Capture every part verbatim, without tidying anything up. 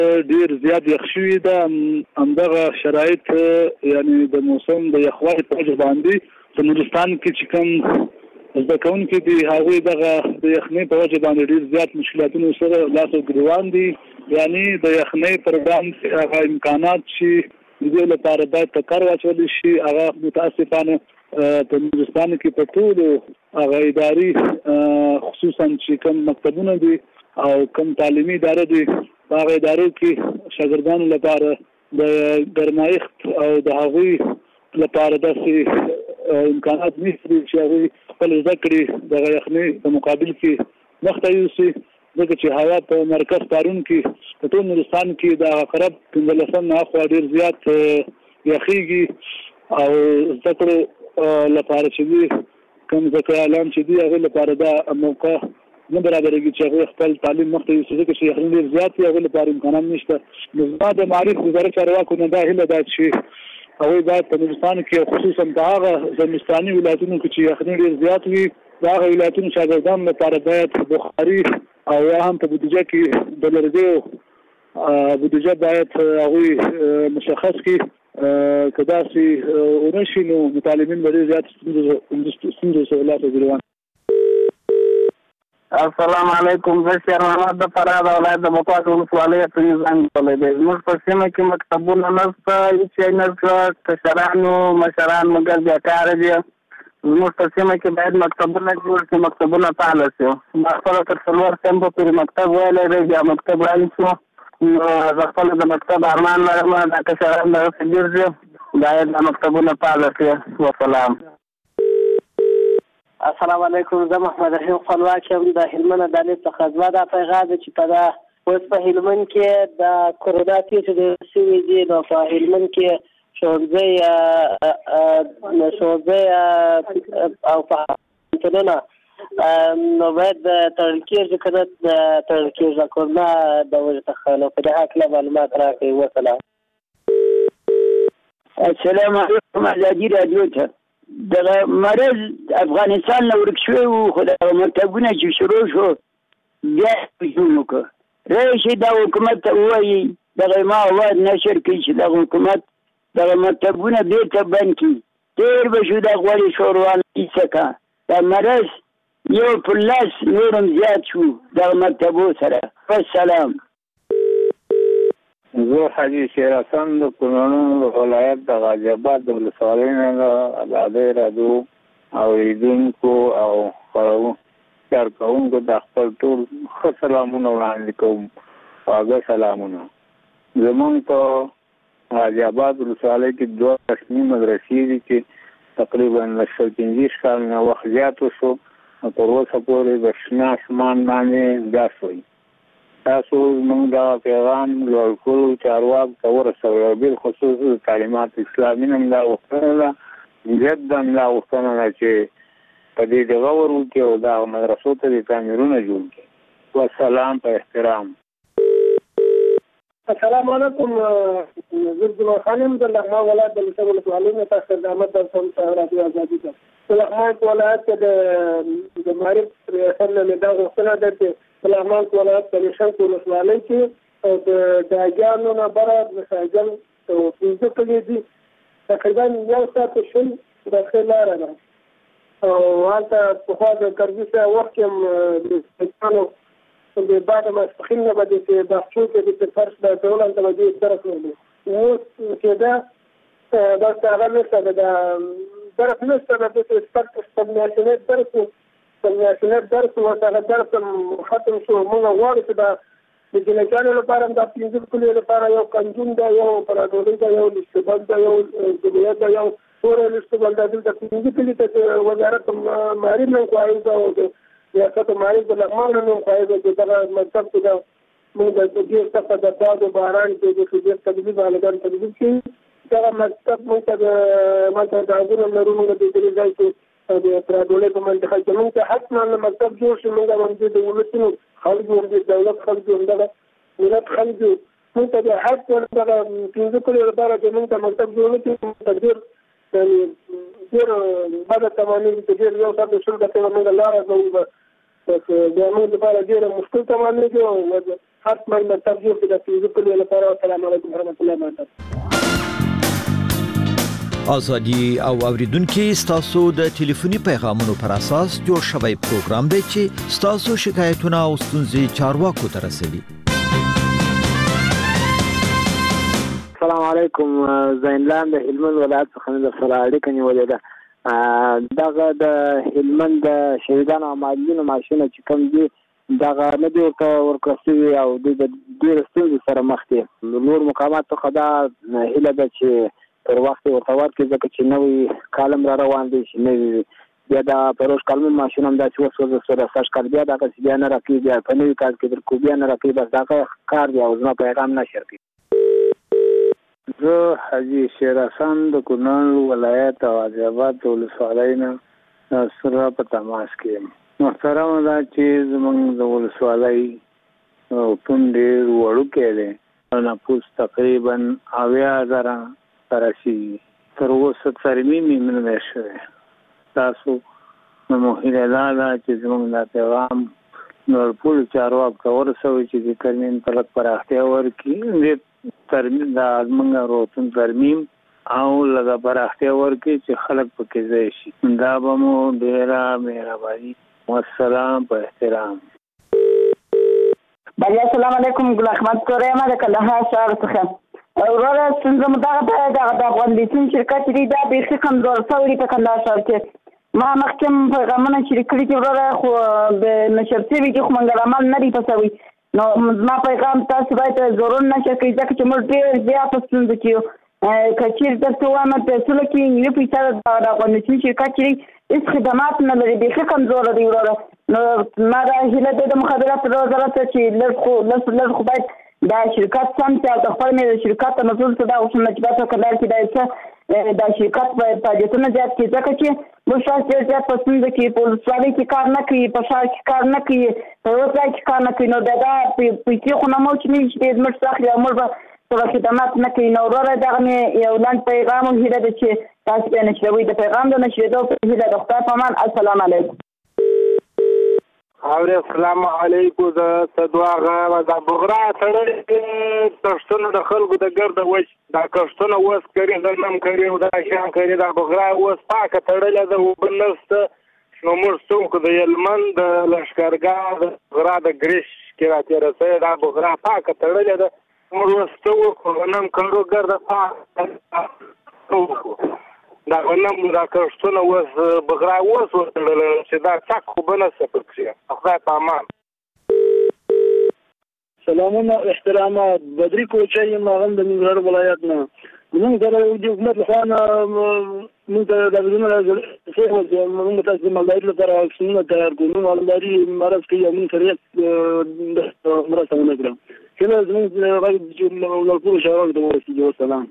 ډیر زیات یخ شوي ده. همدغه شرایط یعنی د موسم د یخوالي په وجه باندې په نورستان کې چې کوم زده کوونکي دي هغوی دغه د یخنۍ په وجه باندې ډیر زیات مشکلاتونو سره لاس او ګریوان دي. یعنی د یخنۍ پر وړاندې هغه امکانات چې د دې لپاره باید په کار واچول شي هغه متاسفانه په نورستان کې په ټولو هغه اداري خصوصا چې کوم مکتبونه دي او کوم تعلیمي اداره دي هغه ادارو کې شاګردانو لپاره د ګرمایښت او د هغوی لپاره داسې امکانات نشته چې هغوی خپل زده کړې د یخنۍ په مقابل کې مخته یوسي، ځکه چې هوا په مرکز پارون کې په ټول نورستان کې د اقرب پنځلسم نه اخوا ډېر زیات یخېږي او زده کړو لپاره چې دي کوم زده کړیالان چې دي هغوی لپاره دا موقع نه برابرېږي چې هغوی خپل تعلیم مخته یوسي، ځکه چې یخنۍ ډېر زیات وي هغوی لپاره امکانات نشته. نو زما د معارف وزارت چارواکو نه دا هیله ده چې هغوی باید په نورستان کې خصوصا په هغه زمستاني ولایتونو کې چې یخنۍ ډېر زیات وي د هغه ولایتونو شاګردانو لپاره باید بخاري او یا هم په بودیجه کې د لرګیو بودیجه باید هغوی مشخص کړي که داسې ونه شي نو متعلمین به ډېر زیات ستونزو سره لاس او ګریوان. السلام علیکم. زه شیر محمد د فراه د ولایت د بکوات ولسوالۍ زنګ کولی دی. زموږ په سیمه کې مکتبونه نشته، هېڅ شی نشته، کشرانو مشران مګر بیکاره دي. زموږ په سیمه کې باید مکتبونه جوړ شي، مکتبونه فعاله شي. ما خپله تر څلور کمپه پورې مکتب ویلی دی، بیا مکتب رایل شو. نو زه خپله د مکتب ارمان لرم، دا کشران دغسې ډېر دي، باید دا مکتبونه فعاله شي. وسلام. السلام علیکم. زه محمد رحیم خپلواک یم د هلمند عدالت څخه. زما دا پیغام دی چې په دا اوس په هلمند کې د کورونا کیسې ډېر شوي دي، نو په هلمند کې ښوونځی ښوونځی او پوهنتونونه نو باید تړل کېږي که نه تړل کېږي کورونا د وجې څخه. نو په دې هکله معلومات راکړئ. وسلام. السلام علیکم. ازادي راډیو ته دغه مرض افغانستان نه ورک شوی و، خو دغه مکتبونه چې شروع شو بیا هجوم وکړه. راشي دا حکومت ته ووایي دغه ما اواز نشر کړي چې دغه حکومت دغه مکتبونه بېرته بند کړي. تېر به شو دا غوړې شوروان کیسه کا دا مرض یو پر لاس نورم زیات شو دغه مکتبو سره. والسلام. زه حاجي شیر حسن د کونړ ولایت د غازي آباد د ولسوالۍ نه د ازادۍ راډیو اورېدونکو او کارکوونکو د خپل ټول ښه سلامونه وړاندې کوم. خواږه سلامونه. زموږ په غازي آباد ولسوالۍ کې دوه رسمي مدرسې دي چې تقریبا له شل پنځه کال نه وخت زیات وشو، تر اوسه پورې د شنه اسمان باندې ګاس وي. تاسو موږ دا پیغام لوړ کړو چارواکو ته ورسوئ او بالخصوص د تعلیمات اسلامي نه دا غوښتنه ده جدا دا غوښتنه ده چې په دې دغه ور وکړي او دا مدرسو ته د تعمیرونه جوړ کړي. والسلام په احترام. السلام علیکم. زه عبدالله خان یم د لغمان ولایت د لسه ولسوالۍ نه تاسو ته خدمت درکوم په راډیو ازادي ته. په لغمان ولایت کې د معارف ریاست نه دا غوښتنه ده چې په لغمان ولایت د شنکو ولسوالۍ کې د داګیانو نه بره د ساجل پنځه کلي دي، تقریبا یو ساعت شل دقیقې لاره ده او هلته پخوا د کرزي صاحب وخت کې هم د سیکانو د بعد ماسپښین نه به د باغچو کې د فرش د ډول هلته به دوی درس ویلي. اوس کېده داسې هغه نشته ده، د درس نشته ده، داسې سپک سپمناسینټ درس و سپمناسینټ درس و هغه درس ختم شو. موږ غواړو چې دا د جنګیانو لپاره هم دا پنځه کلیو لپاره یو کنجون ده، یو پراډولي ده، یو لشتبل ده، یو جبیت ده، یو توره لشتبل ده. دلته پنځه کلي ته چې وزارت معارف نه خواهش ده او د ریاست معارف د لغمان نه خواهش ده چې دغه مکتب کې ده موږ د ډېر سخته د باد و باران کې د ډېر تدریب هلکان تدریب کړي. دغه مکتب موږ ته د ماته دعوونه لرو، موږ د دې ځای کې د پراډولۍ په منطقه کې موږ ته حتما مکتب جوړ شي. موږ هم د ولسونو خلک یو، د دولت خلک یو، دغه ملت خلک یو. موږ ته د حق دغه پنځه کلو لپاره چې موږ ته مکتب جوړ نه کړي، موږ ته ډېر ډېر بده تمامېږي چې ډېر یو ساعت شل دقیقې موږ لاره کوو، بس بیا موږ لپاره ډېره مشکل تمامېږي او حتما مکتب جوړ کړي د پنځه کلو لپاره. السلام علیکم ورحمۃ اللہ وبرکاتہ. ازادي او اوریدونکو ستاسو د ټلیفوني پیغامونو پر اساس جوړ شوی پروګرام دی چې ستاسو شکایتونه او ستونزې چارواکو ته رسوي. السلام علیکم. زینلان د هلمند ولایت څخه د سره اړیکه نیولې ده. دغه د هلمند د شهیدانو او معلولینو معاشونه چې کوم دي دغه نه دي ورته ورکړل شوي او دوی د ډېرو ستونزو سره مخ دي. نور مقامات څخه دا هیله ده چې پر وخت ورته ورکړي، ځکه چې نوی کالم را روان دی چې نوي بیا د پروژ کالم معاشونه هم داسې وسوځه شو د سږ کال بیا دغسې بیا نه راکوي، بیا په نوي کال کې درکو بیا نه راکوي. بس دغه کار دی او زما پیغام نشر کوي. زه حاجي شیر حسن د کونړ ولایت او غازي-آباد ولسوالۍ نه سره په تماس کې یم. محترمه ده چې زموږ د ولسوالۍ پون ډېر وړوکی دی، نفوس تقریبا اویا زره رسیږي. تر اوسه ترمیم یې نه دی شوی. تاسو زموږ هیله دا ده چې زموږ دا پیغام لوړپوړو چارواکو ته ورسوي چې د ترمیم ته لږ پراختیا ورکړي، ترمیم د زموږ روغتون ترمیم او لږه پراختیا ورکړي چې خلک پکې ځای شي. دا به مو ډېره مهرباني. والسلام په احترام. بله السلام علیکم. ګل احمد کورې یم د کندهار ښار څخه. وروره ستونزه مو دغه ده دغه د افغان لیتون شرکت دی دا بیخي کمزور شوی په کندهار ښار کې. ما مخکې پیغامونه شریک کړي دي وروره، خو د نشر شوي دي خو منګل عمل نه دی په شوي. نو زما پیغام تاسو باید ضرور نشر کړئ، ځکه چې موږ ډېر زیات په ستونزو کې یو. که چېرې درته ووایم پیسو کې نیمه پیسه د افغان لیتون شرکت چې دی هېڅ خدمات نه لري، بیخي کمزوره دی وروره. نو ما دا هیله دی د مخابراتو وزارت ته چې لږ خو لږ لږ خو باید دا شرکت سم چې د خپل مې د شرکت ته مسؤل څه دا اوسم نجبات په کندهار کې دا څه دا شرکت په فعالیتونه زیات کړي، ځکه چې موږ شاید ډېر زیات په ستونزه کې په ولسوالۍ کې کار نه کوي، په ښار کې کار نه کوي، په یو ځای کې کار نه کوي. نو دا دا پیسې خو نه مو چې موږ ډېر زموږ څخه اخلي او موږ به څه خدمات نه کوي. نو وروره دغه مې یو لنډ پیغام او هیله ده چې تاسو بیا نشروئ. د پیغام د نشرېدو په هیله د خدای په امان. السلام علیکم. اورې السلام علیکم. د صدواغه د بغرا تړلې کښتونه د خلکو د ګرده وچ دا کښتونه اوس کري غنم کري او دا شیان کري. دا بغرا اوس پاکه تړلې ده، اوبه نشته. نو موږ څوک د هلمند د لښکرګاه د بغرا د ګریش کې راتېره شوې دا بغرا پاکه تړلې ده. موږ اوس څه وکړو؟ غنم کرو ګرده پاکه وکړو. دا غنم دا کښتونه اوس بغرا اوس وتړله چې دا څک خو به نشته پکښې. خدای په امان. سلامونه احترامات. بدري کوچی یم، هغه هم د ننګرهار ولایت نه. موږ سره د حکومت لخوا نه موږ ته دا بدلونه راځي چې موږ تاسو د مالدارۍ لپاره واکسینونه تیار کړو. موږ مالداري مرض کوي او موږ سره مرسته ونه کړو. کله زموږ غږ لوړپوړو چارواکو ته ورسېږي. والسلام.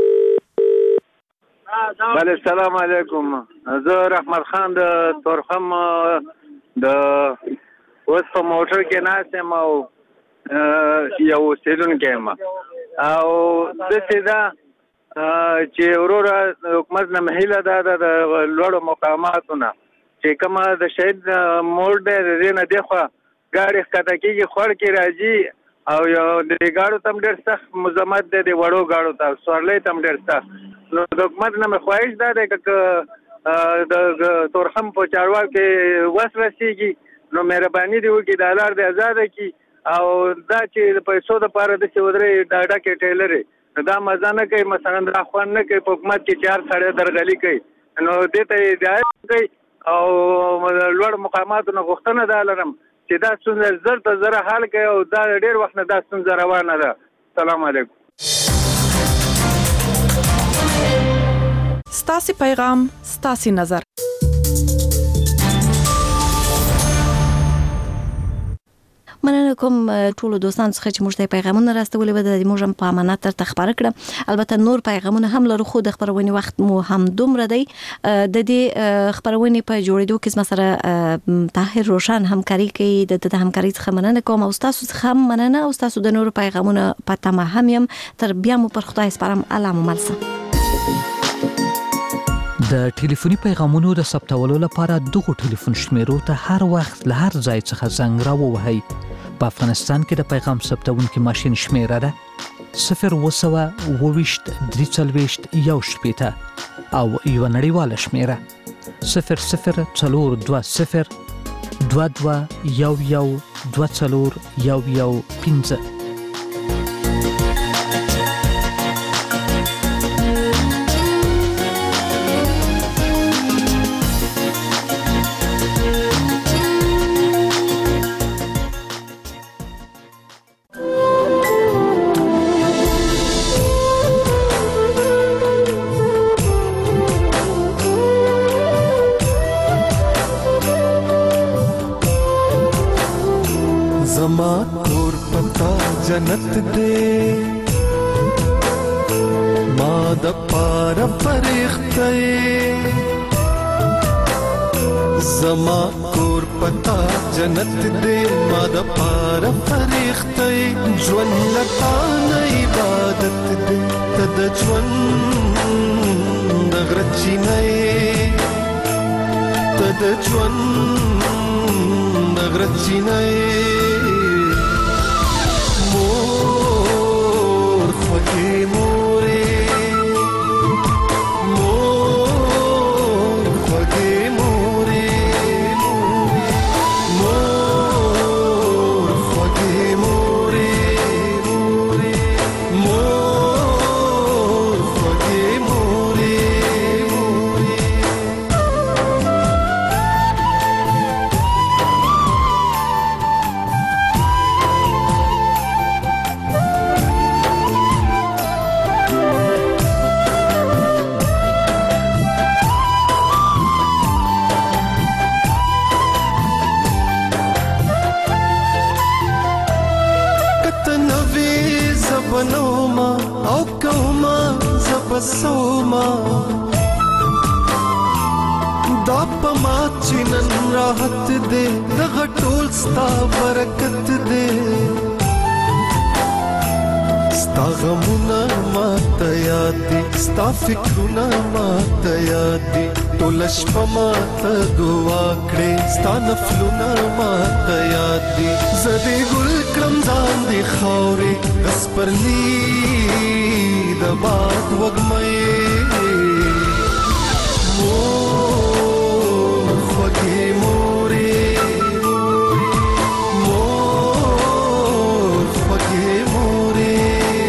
بله السلام علیکم. زه رحمت خان د تورخم د اوس په موټر کې ناست یم او یو اوسېدونکی یم او داسې ده چې وروره حکومت نه هیله دا ده د لوړو مقاماتو نه چې کومه د شهید موړ دی د دې نه دېخوا ګاډي ښکته کېږي خوړ کې راځي او یو د ګاډو ته هم ډېر سخت مزاحمت دی د وړو ګاډو ته سورلۍ ته هم ډېر سخت. نو د حکومت نه مې خواهش دا دی که د تورخم په چارواکو کې وس رسېږي نو مهرباني دې وکړي دا لار دې ازاده کړي او دا چې د پیسو دپاره داسې ودرې ډاډه کې ټیلرې نو دا مزه نه کوي، مثلا دا خوند نه کوي. په حکومت کې چار سړی درغلي کوي نو دې ته یې هدایت کوي او لوړ مقاماتو نه غوښتنه دا لرم چې دا ستونزه زر ته زره حل کوي او دا ډېر وخت نه دا ستونزه روانه ده. سلام علیکم. ستاسې پیغام ستاسې نظر. مننه کوم ټولو دوستانو څخه چې موږ ته پیغامونه راستولي و، د موږ هم په امانت درته خبره کړه. البته نور پیغامونه هم لرو خو د خبرونې وخت مو هم دومره دی. د دې خبرونې په جوړېدو کې زما سره طاهر روشن همکاري کوي. د د همکاري څخه مننه کوم او تاسو څخه هم مننه او تاسو د نور پیغامونه په تمه هم يم. تر بیا مو پر خدای سپارم. الله مو مل شه. د ټلیفوني پیغامونو د ثبتولو لپاره دغه ټلیفون شمیرو ته هر وخت له هر ځای څخه زنګ راووهئ. په افغانستان کې د پیغام ثبتونکو ماشين شمیره ده صفر وسوه وویشت درې څلوېښت یو شپېته او یو نړیواله شمیره صفر صفر څلور دوه صفر دوه دوه یو یو دوه څلور یو یو پنځه. जन्नत दे मां द पार फरिश्ते زما کور پتا جنت دے ما د پار فریخته ژوند لتا نه عبادت دے تد ژوند غرچی نه تد ژوند غرچی نه مور خوږی مورې सोमा دا پما چنن راحت دے دغه ټول ستا برکت دے ستا غمونه ماته یاد دي ستا فکرونه ماته یاد دي ټول شپه ماته دعا کړې ستا نفلونه ماته یاد دي زه دې ګل کړم ځان دې خاورې د سپرلي د باد وږمې مور خوږې مورې مور خوږې مورې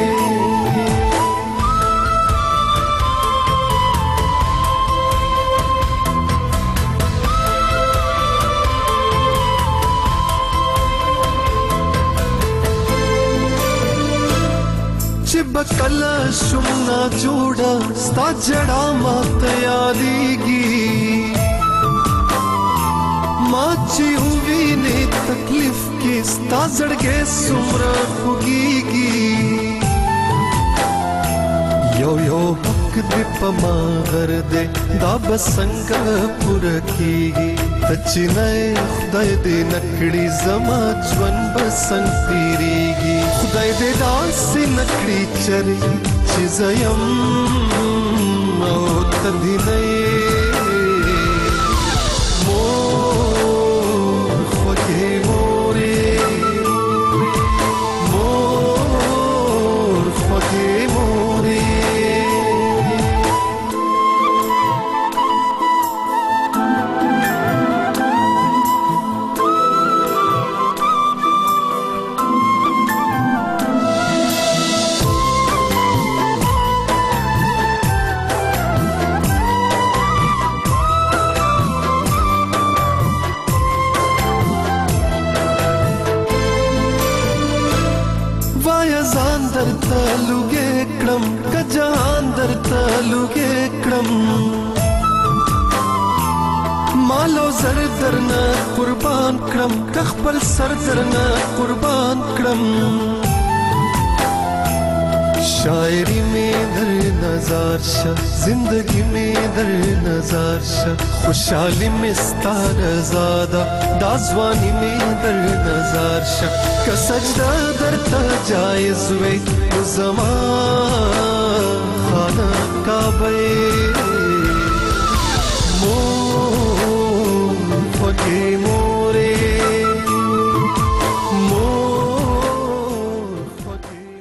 چې بکله شم نا جوړه ستا جړه ماته یادېږي ما چې ووینې تکلیف کې ستا زړګی څومره خوږېږي یو یو حق دې په ما غر دې دا به څنګه پوره کېږي ته چې نه خدای دې نه کړي زما ژوند به څنګه تېرېږي خدای دې داسې نه کړي چرې چې زه یم او ته دې نه یې مور خوږې مورې مور خوږې مورې درته لوګې کړم که جهان درته لوګې کړم مال او زر درنه قربان کړم که خپل سر درنه قربان کړم شاعری میں در نظر شه زندگی میں در نظر شه خوشحالی میں ستار زاده دا ځواني میں در نظر شه که سجده درته جایز وي نو زما